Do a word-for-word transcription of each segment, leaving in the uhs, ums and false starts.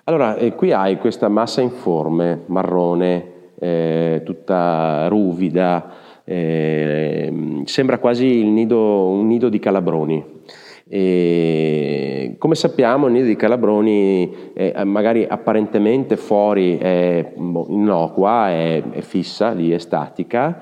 Allora, eh, qui hai questa massa informe, marrone, eh, tutta ruvida, eh, sembra quasi il nido, un nido di calabroni. E come sappiamo il nido di calabroni è magari apparentemente fuori è innocua, è, è fissa, lì è statica,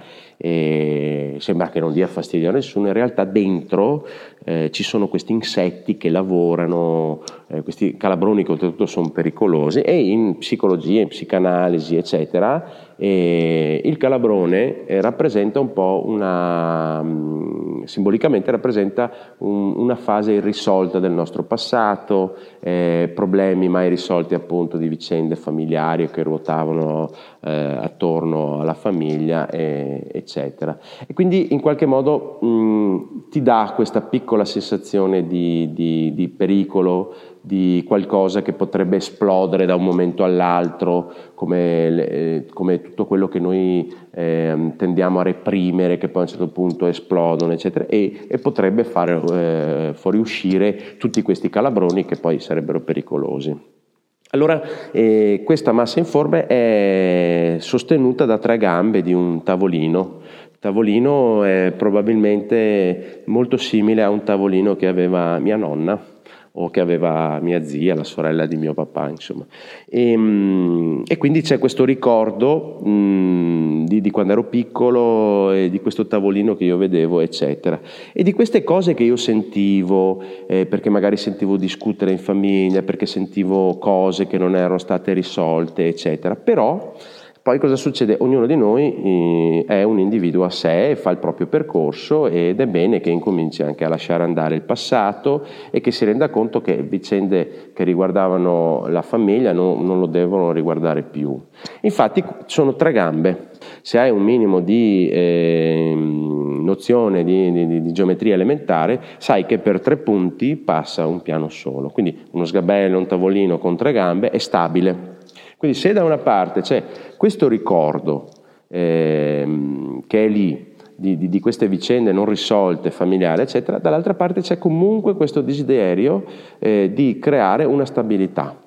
e sembra che non dia fastidio a nessuno. In realtà dentro eh, ci sono questi insetti che lavorano, eh, questi calabroni che oltretutto sono pericolosi, e in psicologia, in psicanalisi eccetera, e il calabrone eh, rappresenta un po' una mh, simbolicamente rappresenta un, una fase irrisolta del nostro passato, eh, problemi mai risolti appunto di vicende familiari che ruotavano eh, attorno alla famiglia, eh, eccetera. E quindi in qualche modo mh, ti dà questa piccola sensazione di, di, di pericolo, di qualcosa che potrebbe esplodere da un momento all'altro, come, le, come tutto quello che noi eh, tendiamo a reprimere, che poi a un certo punto esplodono, eccetera, e, e potrebbe fare eh, fuoriuscire tutti questi calabroni che poi sarebbero pericolosi. Allora, eh, questa massa informe è sostenuta da tre gambe di un tavolino. Il tavolino è probabilmente molto simile a un tavolino che aveva mia nonna, o che aveva mia zia, la sorella di mio papà, insomma. E, e quindi c'è questo ricordo mh, di, di quando ero piccolo, e di questo tavolino che io vedevo, eccetera. E di queste cose che io sentivo, eh, perché magari sentivo discutere in famiglia, perché sentivo cose che non erano state risolte, eccetera. Però poi cosa succede? Ognuno di noi eh, è un individuo a sé, fa il proprio percorso, ed è bene che incominci anche a lasciare andare il passato e che si renda conto che vicende che riguardavano la famiglia no, non lo devono riguardare più. Infatti sono tre gambe. Se hai un minimo di eh, nozione di, di, di geometria elementare, sai che per tre punti passa un piano solo. Quindi uno sgabello, un tavolino con tre gambe è stabile. Quindi se da una parte c'è questo ricordo eh, che è lì, di, di, di queste vicende non risolte, familiari, eccetera, dall'altra parte c'è comunque questo desiderio eh, di creare una stabilità.